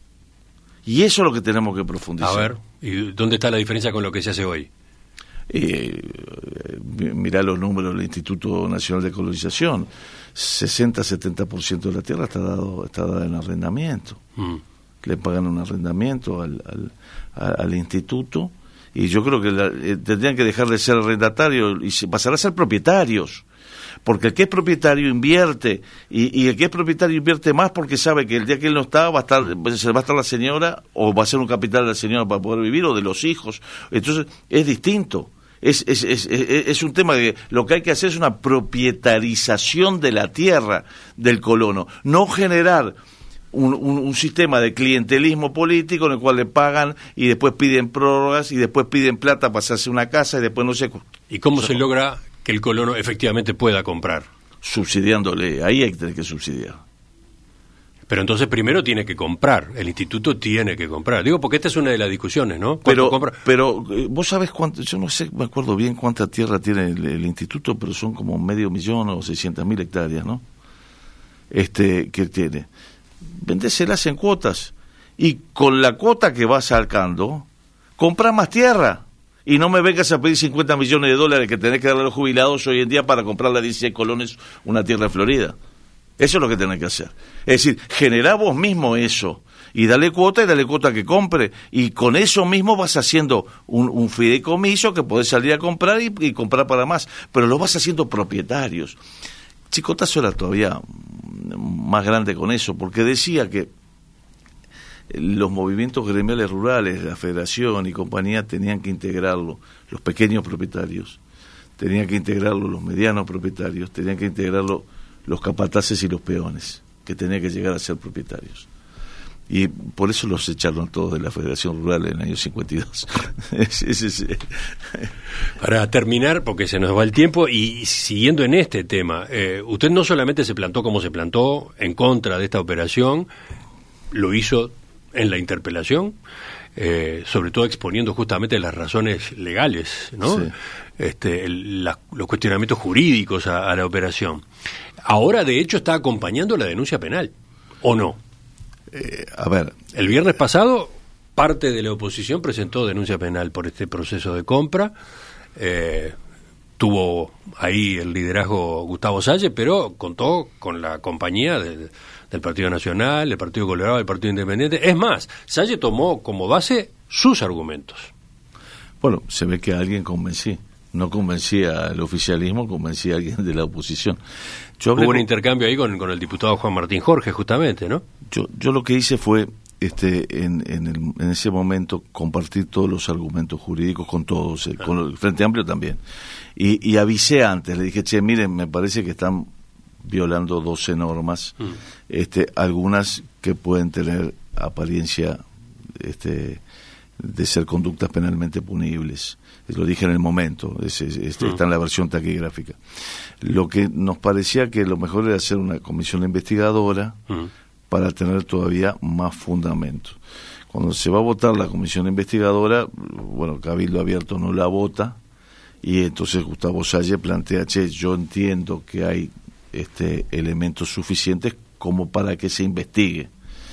Y eso es lo que tenemos que profundizar. A ver, ¿y dónde está la diferencia con lo que se hace hoy? Eh, mirá los números del Instituto Nacional de Colonización. sesenta a setenta por ciento de la tierra está dado está dada en arrendamiento. Mm. Le pagan un arrendamiento al, al, al instituto, y yo creo que la, eh, tendrían que dejar de ser arrendatarios y pasar a ser propietarios. Porque el que es propietario invierte, y, y el que es propietario invierte más porque sabe que el día que él no está va a estar, se va a estar la señora, o va a ser un capital de la señora para poder vivir, o de los hijos. Entonces es distinto. Es, es, es, es, es un tema de lo que hay que hacer es una propietarización de la tierra del colono, no generar un, un, un sistema de clientelismo político en el cual le pagan y después piden prórrogas y después piden plata para hacerse una casa y después no sé. ¿Y cómo se logra que el colono efectivamente pueda comprar? Subsidiándole, ahí hay que tener que subsidiar. Pero entonces primero tiene que comprar, el instituto tiene que comprar. Digo, porque esta es una de las discusiones, ¿no? Pero, compra? pero vos sabés cuánto, yo no sé, me acuerdo bien cuánta tierra tiene el, el instituto, pero son como medio millón o seiscientas mil hectáreas, ¿no? Este, que tiene. Vendéselas en cuotas, y con la cuota que vas sacando, compra más tierra. Y no me vengas a pedir cincuenta millones de dólares que tenés que darle a los jubilados hoy en día para comprarle a dieciséis colones una tierra de Florida. Eso es lo que tenés que hacer. Es decir, generá vos mismo eso, y dale cuota y dale cuota que compre, y con eso mismo vas haciendo un, un fideicomiso que podés salir a comprar y, y comprar para más, pero lo vas haciendo propietarios. Chicotazo era todavía más grande con eso, porque decía que los movimientos gremiales rurales, la federación y compañía, tenían que integrarlo los pequeños propietarios, tenían que integrarlo los medianos propietarios, tenían que integrarlo los capataces y los peones, que tenían que llegar a ser propietarios. Y por eso los echaron todos de la Federación Rural en el año cincuenta y dos. sí, sí, sí. Para terminar, porque se nos va el tiempo, y siguiendo en este tema, eh, usted no solamente se plantó como se plantó en contra de esta operación, lo hizo en la interpelación, eh, sobre todo exponiendo justamente las razones legales, ¿no? Sí. Este, el, la, los cuestionamientos jurídicos a, a la operación. Ahora, de hecho, está acompañando la denuncia penal, ¿o no? Eh, a ver. El viernes pasado, parte de la oposición presentó denuncia penal por este proceso de compra. Eh, tuvo ahí el liderazgo Gustavo Salle, pero contó con la compañía de, del Partido Nacional, del Partido Colorado, del Partido Independiente. Es más, Salle tomó como base sus argumentos. Bueno, se ve que a alguien convencí. No convencía al oficialismo, convencía a alguien de la oposición. Yo Hubo un con, intercambio ahí con, con el diputado Juan Martín Jorge, justamente, ¿no? Yo, yo lo que hice fue, este, en, en, el, en ese momento, compartir todos los argumentos jurídicos con todos, eh, ah. con el Frente Amplio también. Y, y avisé antes, le dije, che, miren, me parece que están violando doce normas, mm. este, algunas que pueden tener apariencia este, de ser conductas penalmente punibles. Lo dije en el momento, es, es, es, está en la versión taquigráfica. Lo que nos parecía que lo mejor era hacer una comisión investigadora uh-huh. para tener todavía más fundamentos. Cuando se va a votar la comisión investigadora, bueno, Cabildo Abierto no la vota, y entonces Gustavo Salle plantea, che, yo entiendo que hay este elementos suficientes como para que se investigue.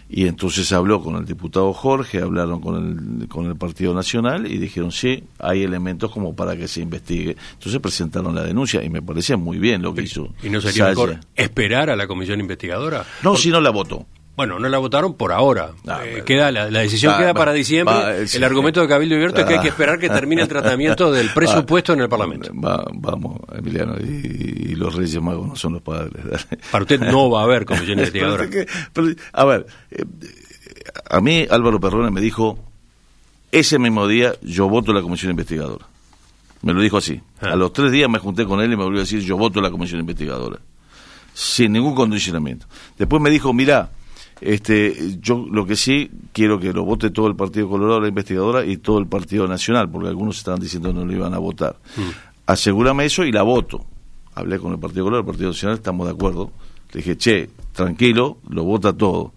Y entonces habló con el diputado Jorge, hablaron con el, con el Partido Nacional y dijeron, sí, hay elementos como para que se investigue. Entonces presentaron la denuncia y me parece muy bien lo que hizo. ¿Y no sería Saya. mejor esperar a la comisión investigadora? No, Por... si no la votó. Bueno, no la votaron por ahora. Ah, eh, bueno. queda la, la decisión Ah, queda va, para diciembre. va, sí. El argumento de Cabildo Abierto es que hay que esperar que termine el tratamiento del presupuesto va, en el Parlamento. Va, vamos, Emiliano, y, y los Reyes Magos no son los padres. Para usted no va a haber comisión investigadora. pero, pero, a ver, eh, a mí Álvaro Perrone me dijo, ese mismo día yo voto la comisión investigadora. Me lo dijo así. Ah. A los tres días me junté con él y me volvió a decir, yo voto la comisión investigadora. Sin ningún condicionamiento. Después me dijo, mirá, Este, yo lo que sí quiero que lo vote todo el Partido Colorado, la investigadora, y todo el Partido Nacional, porque algunos estaban diciendo que no lo iban a votar. Mm. Asegúrame eso y la voto. Hablé con el Partido Colorado, el Partido Nacional, estamos de acuerdo. Le dije, che, tranquilo, lo vota todo.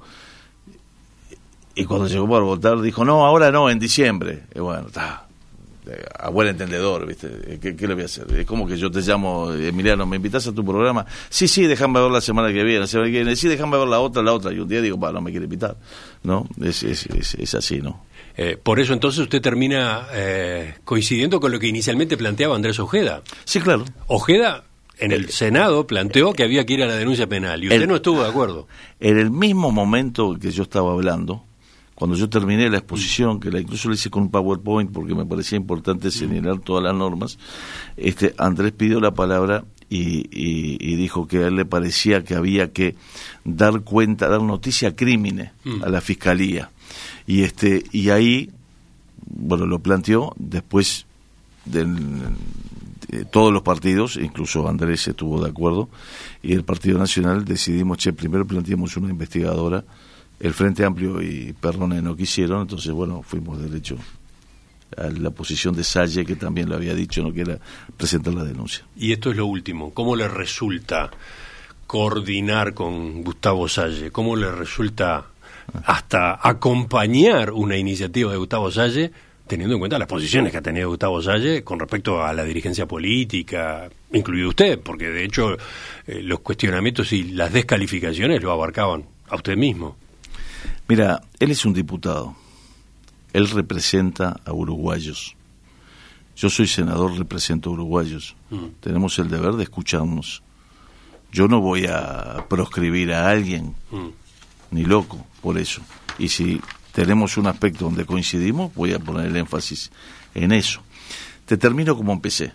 Y cuando llegó para votar, dijo, no, ahora no, en diciembre. Y bueno, está. A buen entendedor, ¿viste? ¿Qué, ¿Qué le voy a hacer? Es como que yo te llamo, Emiliano, ¿me invitas a tu programa? Sí, sí, déjame ver la semana que viene, la semana que viene, sí, déjame ver la otra, la otra, y un día digo, pa, no me quiere invitar, ¿no? Es, es, es, es así, ¿no? Eh, por eso entonces usted termina eh, coincidiendo con lo que inicialmente planteaba Andrés Ojeda. Sí, claro. Ojeda en el Senado planteó que había que ir a la denuncia penal, y usted el, no estuvo de acuerdo. En el mismo momento que yo estaba hablando, cuando yo terminé la exposición, que la incluso la hice con un PowerPoint porque me parecía importante señalar todas las normas, este Andrés pidió la palabra y, y, y dijo que a él le parecía que había que dar cuenta, dar noticia a crímenes mm. a la Fiscalía. Y este y ahí, bueno, lo planteó, después de, de todos los partidos, incluso Andrés estuvo de acuerdo, y el Partido Nacional decidimos, che, primero planteamos una investigadora. El Frente Amplio y Perrone no quisieron, entonces, bueno, fuimos derecho a la posición de Salle, que también lo había dicho, no quiera presentar la denuncia. Y esto es lo último, ¿cómo le resulta coordinar con Gustavo Salle? ¿Cómo le resulta hasta acompañar una iniciativa de Gustavo Salle, teniendo en cuenta las posiciones que ha tenido Gustavo Salle con respecto a la dirigencia política, incluido usted? Porque, de hecho, eh, los cuestionamientos y las descalificaciones lo abarcaban a usted mismo. Mira, él es un diputado, él representa a uruguayos, yo soy senador, represento a uruguayos, mm. tenemos el deber de escucharnos. Yo no voy a proscribir a alguien, mm. ni loco, por eso, y si tenemos un aspecto donde coincidimos, voy a poner el énfasis en eso. Te termino como empecé.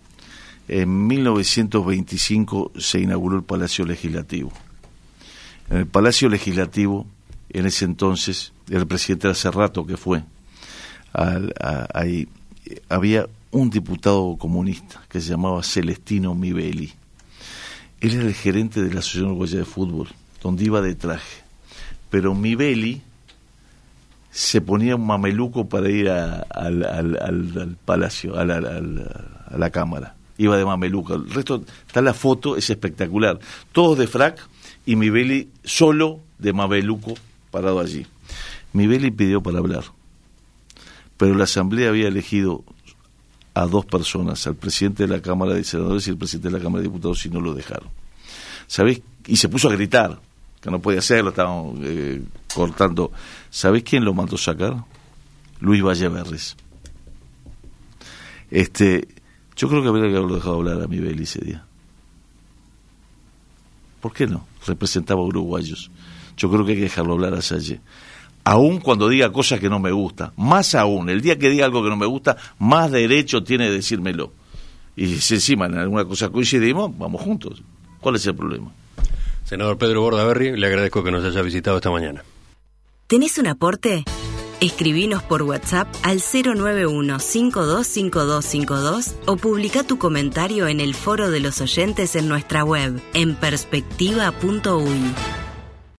En mil novecientos veinticinco se inauguró el Palacio Legislativo. En el Palacio Legislativo, en ese entonces, el presidente hace rato que fue, al, a, ahí había un diputado comunista que se llamaba Celestino Mibeli. Él era el gerente de la Asociación Uruguaya de Fútbol, donde iba de traje. Pero Mibeli se ponía un mameluco para ir a, al, al, al, al palacio, a la, a, la, a la Cámara. Iba de mameluco. El resto, está la foto, es espectacular. Todos de frac y Mibeli solo de mameluco parado allí. Mibeli pidió para hablar, pero la Asamblea había elegido a dos personas, al presidente de la Cámara de Senadores y el presidente de la Cámara de Diputados, y no lo dejaron. ¿Sabés? Y se puso a gritar, que no podía hacerlo, estaban eh, cortando. ¿Sabés quién lo mandó sacar? Luis Valleverres. Este, yo creo que habría que haberlo dejado hablar a Mibeli ese día. ¿Por qué no? Representaba a uruguayos. Yo creo que hay que dejarlo hablar a Salle. Aún cuando diga cosas que no me gustan, más aún, el día que diga algo que no me gusta, más derecho tiene de decírmelo. Y si encima en alguna cosa coincidimos, vamos juntos. ¿Cuál es el problema? Senador Pedro Bordaberry, le agradezco que nos haya visitado esta mañana. ¿Tenés un aporte? Escribinos por WhatsApp al cero nueve uno, cinco dos cinco dos cinco dos o publica tu comentario en el foro de los oyentes en nuestra web, en perspectiva punto uy.